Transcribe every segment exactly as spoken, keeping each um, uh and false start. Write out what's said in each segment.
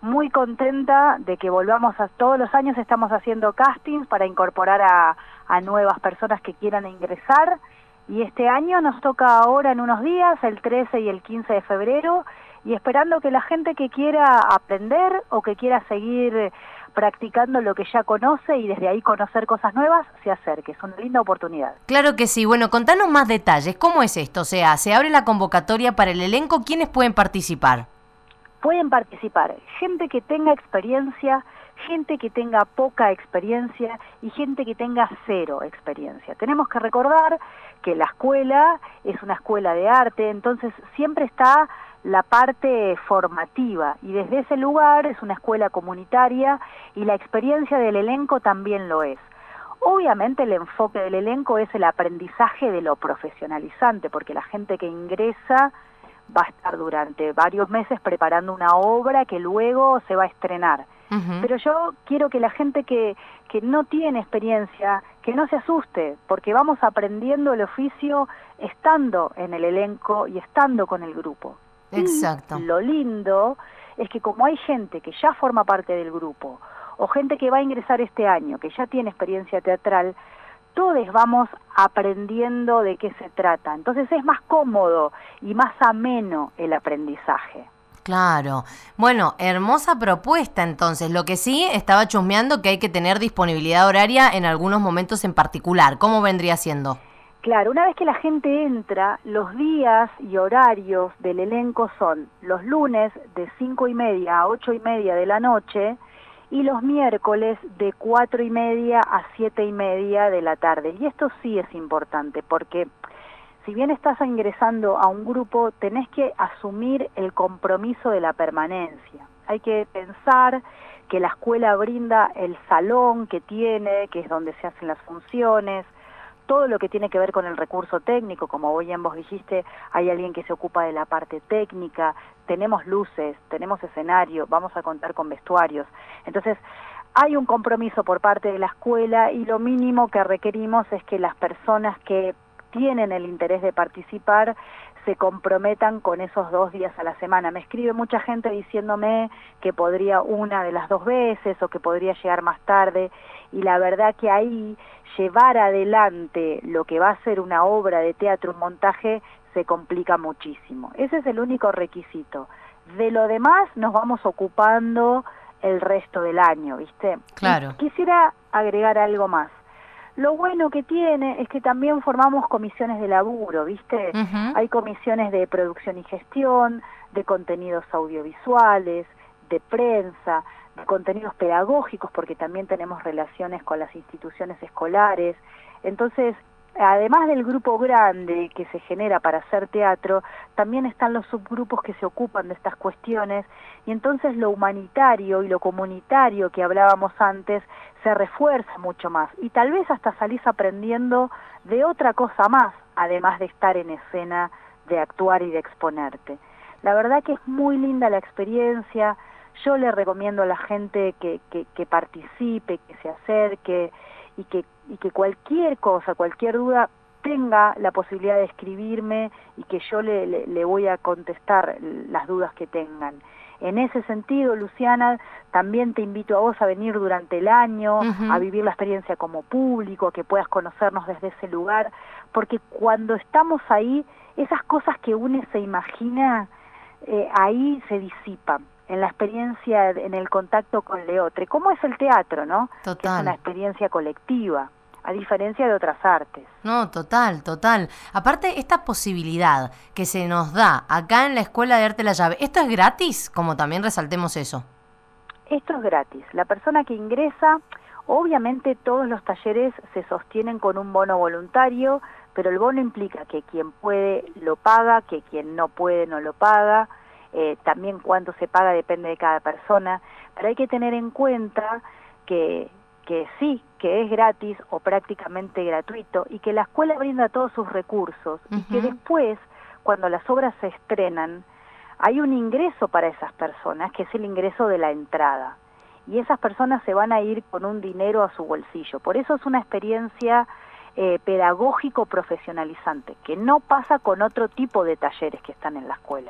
muy contenta de que volvamos a... Todos los años estamos haciendo castings para incorporar a, a nuevas personas que quieran ingresar, y este año nos toca ahora en unos días, el trece y el quince de febrero, y esperando que la gente que quiera aprender o que quiera seguir practicando lo que ya conoce y desde ahí conocer cosas nuevas, se acerque. Es una linda oportunidad. Claro que sí. Bueno, contanos más detalles. ¿Cómo es esto? O sea, ¿se abre la convocatoria para el elenco? ¿Quiénes pueden participar? Pueden participar gente que tenga experiencia, gente que tenga poca experiencia y gente que tenga cero experiencia. Tenemos que recordar que la escuela es una escuela de arte, entonces siempre está la parte formativa, y desde ese lugar es una escuela comunitaria y la experiencia del elenco también lo es. Obviamente el enfoque del elenco es el aprendizaje de lo profesionalizante, porque la gente que ingresa va a estar durante varios meses preparando una obra que luego se va a estrenar. Uh-huh. Pero yo quiero que la gente que, que no tiene experiencia, que no se asuste, porque vamos aprendiendo el oficio estando en el elenco y estando con el grupo. Exacto. Y lo lindo es que como hay gente que ya forma parte del grupo, o gente que va a ingresar este año, que ya tiene experiencia teatral, todos vamos aprendiendo de qué se trata. Entonces es más cómodo y más ameno el aprendizaje. Claro. Bueno, hermosa propuesta entonces. Lo que sí, estaba chusmeando que hay que tener disponibilidad horaria en algunos momentos en particular. ¿Cómo vendría siendo? Claro, una vez que la gente entra, los días y horarios del elenco son los lunes de cinco y media a ocho y media de la noche y los miércoles de cuatro y media a siete y media de la tarde. Y esto sí es importante porque si bien estás ingresando a un grupo, tenés que asumir el compromiso de la permanencia. Hay que pensar que la escuela brinda el salón que tiene, que es donde se hacen las funciones, todo lo que tiene que ver con el recurso técnico, como bien vos dijiste, hay alguien que se ocupa de la parte técnica, tenemos luces, tenemos escenario, vamos a contar con vestuarios. Entonces, hay un compromiso por parte de la escuela y lo mínimo que requerimos es que las personas que tienen el interés de participar se comprometan con esos dos días a la semana. Me escribe mucha gente diciéndome que podría una de las dos veces o que podría llegar más tarde, y la verdad que ahí llevar adelante lo que va a ser una obra de teatro, un montaje, se complica muchísimo. Ese es el único requisito. De lo demás nos vamos ocupando el resto del año, ¿viste? Claro. Y quisiera agregar algo más. Lo bueno que tiene es que también formamos comisiones de laburo, ¿viste? Uh-huh. Hay comisiones de producción y gestión, de contenidos audiovisuales, de prensa, de contenidos pedagógicos, porque también tenemos relaciones con las instituciones escolares. Entonces, además del grupo grande que se genera para hacer teatro, también están los subgrupos que se ocupan de estas cuestiones, y entonces lo humanitario y lo comunitario que hablábamos antes se refuerza mucho más, y tal vez hasta salís aprendiendo de otra cosa más, además de estar en escena, de actuar y de exponerte. La verdad que es muy linda la experiencia. Yo le recomiendo a la gente que, que, que participe, que se acerque, y que, y que cualquier cosa, cualquier duda, tenga la posibilidad de escribirme y que yo le, le, le voy a contestar las dudas que tengan. En ese sentido, Luciana, también te invito a vos a venir durante el año, uh-huh. a vivir la experiencia como público, a que puedas conocernos desde ese lugar, porque cuando estamos ahí, esas cosas que uno se imagina, eh, ahí se disipan. En la experiencia, en el contacto con Leotre, ¿cómo es el teatro, no? Total. Que es una experiencia colectiva, a diferencia de otras artes. No, total, total. Aparte, esta posibilidad que se nos da acá en la Escuela de Arte La Llave, ¿esto es gratis? Como también resaltemos eso. Esto es gratis. La persona que ingresa, obviamente todos los talleres se sostienen con un bono voluntario, pero el bono implica que quien puede lo paga, que quien no puede no lo paga. Eh, también cuánto se paga depende de cada persona, pero hay que tener en cuenta que, que sí, que es gratis o prácticamente gratuito, y que la escuela brinda todos sus recursos, uh-huh. y que después, cuando las obras se estrenan, hay un ingreso para esas personas, que es el ingreso de la entrada, y esas personas se van a ir con un dinero a su bolsillo. Por eso es una experiencia eh, pedagógico profesionalizante, que no pasa con otro tipo de talleres que están en la escuela.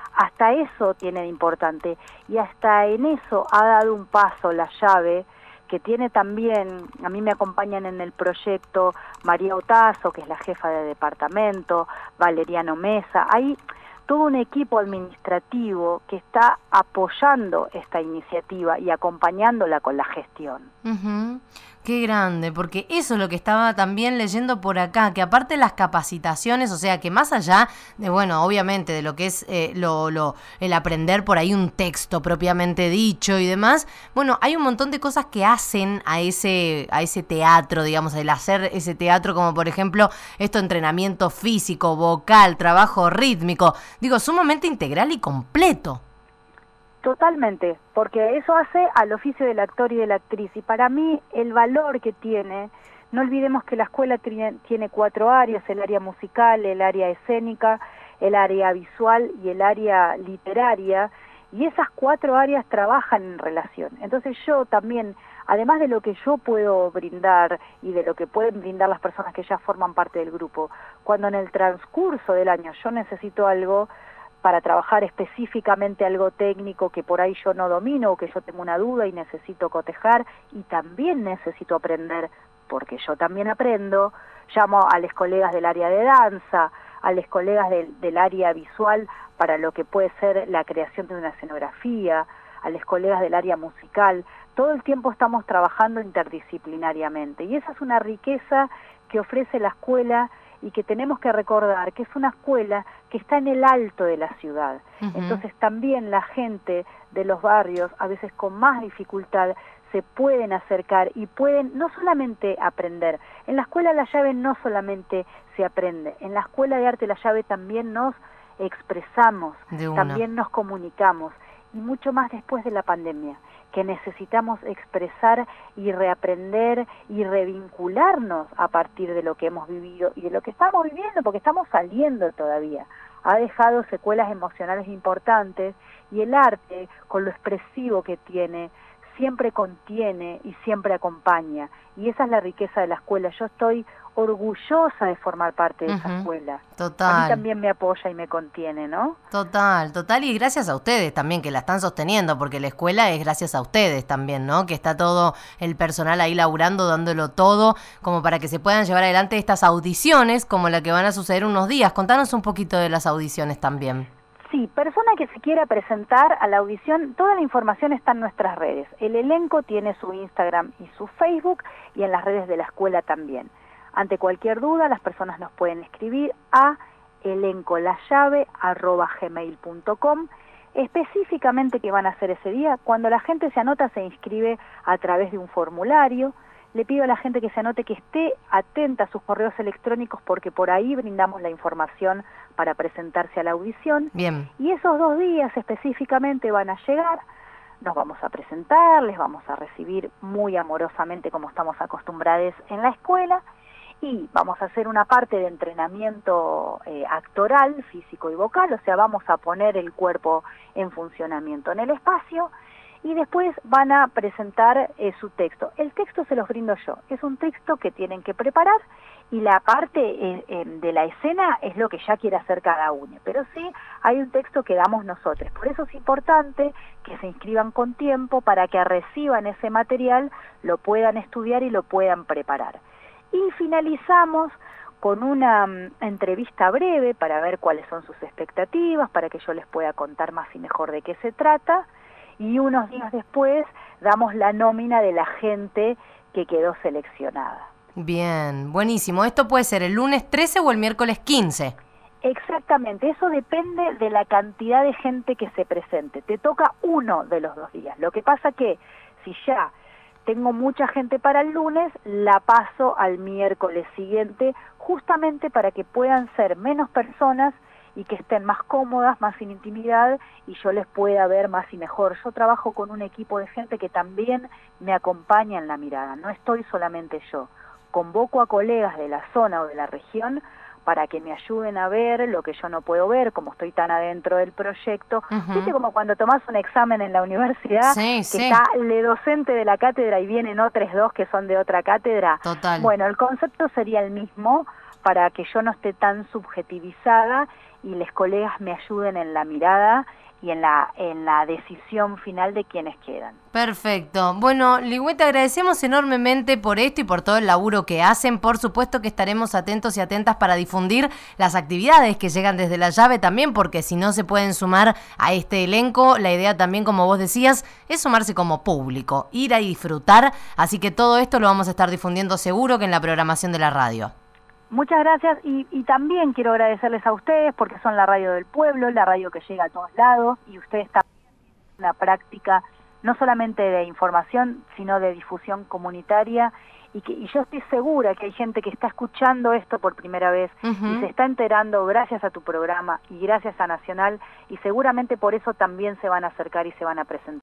hasta eso tiene de importante, y hasta en eso ha dado un paso la llave, que tiene también, a mí me acompañan en el proyecto María Otazo, que es la jefa de departamento, Valeriano Mesa, hay todo un equipo administrativo que está apoyando esta iniciativa y acompañándola con la gestión. Uh-huh. Qué grande, porque eso es lo que estaba también leyendo por acá, que aparte de las capacitaciones, o sea, que más allá de, bueno, obviamente de lo que es eh, lo, lo, el aprender por ahí un texto propiamente dicho y demás, bueno, hay un montón de cosas que hacen a ese, a ese teatro, digamos, el hacer ese teatro, como por ejemplo, esto, entrenamiento físico, vocal, trabajo rítmico, digo, sumamente integral y completo. Totalmente, porque eso hace al oficio del actor y de la actriz, y para mí el valor que tiene, no olvidemos que la escuela tiene cuatro áreas, el área musical, el área escénica, el área visual y el área literaria, y esas cuatro áreas trabajan en relación. Entonces yo también, además de lo que yo puedo brindar y de lo que pueden brindar las personas que ya forman parte del grupo, cuando en el transcurso del año yo necesito algo, para trabajar específicamente algo técnico que por ahí yo no domino o que yo tengo una duda y necesito cotejar y también necesito aprender, porque yo también aprendo, llamo a los colegas del área de danza, a los colegas del, del área visual para lo que puede ser la creación de una escenografía, a los colegas del área musical. Todo el tiempo estamos trabajando interdisciplinariamente y esa es una riqueza que ofrece la escuela y que tenemos que recordar que es una escuela que está en el alto de la ciudad. Uh-huh. Entonces también la gente de los barrios, a veces con más dificultad, se pueden acercar y pueden no solamente aprender. En la Escuela La Llave no solamente se aprende, en la Escuela de Arte La Llave también nos expresamos, también nos comunicamos, y mucho más después de la pandemia, que necesitamos expresar y reaprender y revincularnos a partir de lo que hemos vivido y de lo que estamos viviendo, porque estamos saliendo todavía. Ha dejado secuelas emocionales importantes y el arte, con lo expresivo que tiene, siempre contiene y siempre acompaña. Y esa es la riqueza de la escuela. Yo estoy orgullosa de formar parte de uh-huh. esa escuela. Total. A mí también me apoya y me contiene, ¿no? Total, total. Y gracias a ustedes también, que la están sosteniendo, porque la escuela es gracias a ustedes también, ¿no? Que está todo el personal ahí laburando, dándolo todo, como para que se puedan llevar adelante estas audiciones, como la que van a suceder unos días. Contanos un poquito de las audiciones también. Sí, persona que se quiera presentar a la audición, toda la información está en nuestras redes. El elenco tiene su Instagram y su Facebook, y en las redes de la escuela también. Ante cualquier duda, las personas nos pueden escribir a elencolallave arroba gmail punto com. Específicamente qué van a hacer ese día. Cuando la gente se anota, se inscribe a través de un formulario. Le pido a la gente que se anote que esté atenta a sus correos electrónicos, porque por ahí brindamos la información para presentarse a la audición. Bien. Y esos dos días específicamente van a llegar, nos vamos a presentar, les vamos a recibir muy amorosamente como estamos acostumbrados en la escuela, y vamos a hacer una parte de entrenamiento eh, actoral, físico y vocal, o sea, vamos a poner el cuerpo en funcionamiento en el espacio, y después van a presentar eh, su texto. El texto se los brindo yo, es un texto que tienen que preparar, y la parte eh, eh, de la escena es lo que ya quiere hacer cada uno, pero sí hay un texto que damos nosotros. Por eso es importante que se inscriban con tiempo para que reciban ese material, lo puedan estudiar y lo puedan preparar. Y finalizamos con una um, entrevista breve para ver cuáles son sus expectativas, para que yo les pueda contar más y mejor de qué se trata, y unos días después damos la nómina de la gente que quedó seleccionada. Bien, buenísimo. ¿Esto puede ser el lunes trece o el miércoles quince? Exactamente, eso depende de la cantidad de gente que se presente. Te toca uno de los dos días. Lo que pasa que si ya tengo mucha gente para el lunes, la paso al miércoles siguiente, justamente para que puedan ser menos personas y que estén más cómodas, más sin intimidad, y yo les pueda ver más y mejor. Yo trabajo con un equipo de gente que también me acompaña en la mirada, no estoy solamente yo. Convoco a colegas de la zona o de la región para que me ayuden a ver lo que yo no puedo ver, como estoy tan adentro del proyecto. Uh-huh. ¿Viste como cuando tomás un examen en la universidad, sí, que sí. está el docente de la cátedra y vienen otros dos que son de otra cátedra? Total. Bueno, el concepto sería el mismo, para que yo no esté tan subjetivizada y los colegas me ayuden en la mirada y en la en la decisión final de quienes quedan. Perfecto. Bueno, Ligüe, te agradecemos enormemente por esto y por todo el laburo que hacen. Por supuesto que estaremos atentos y atentas para difundir las actividades que llegan desde la llave también, porque si no se pueden sumar a este elenco, la idea también, como vos decías, es sumarse como público, ir a disfrutar. Así que todo esto lo vamos a estar difundiendo seguro que en la programación de la radio. Muchas gracias y, y también quiero agradecerles a ustedes porque son la radio del pueblo, la radio que llega a todos lados y ustedes también tienen una práctica no solamente de información, sino de difusión comunitaria y, que, y yo estoy segura que hay gente que está escuchando esto por primera vez uh-huh. y se está enterando gracias a tu programa y gracias a Nacional y seguramente por eso también se van a acercar y se van a presentar.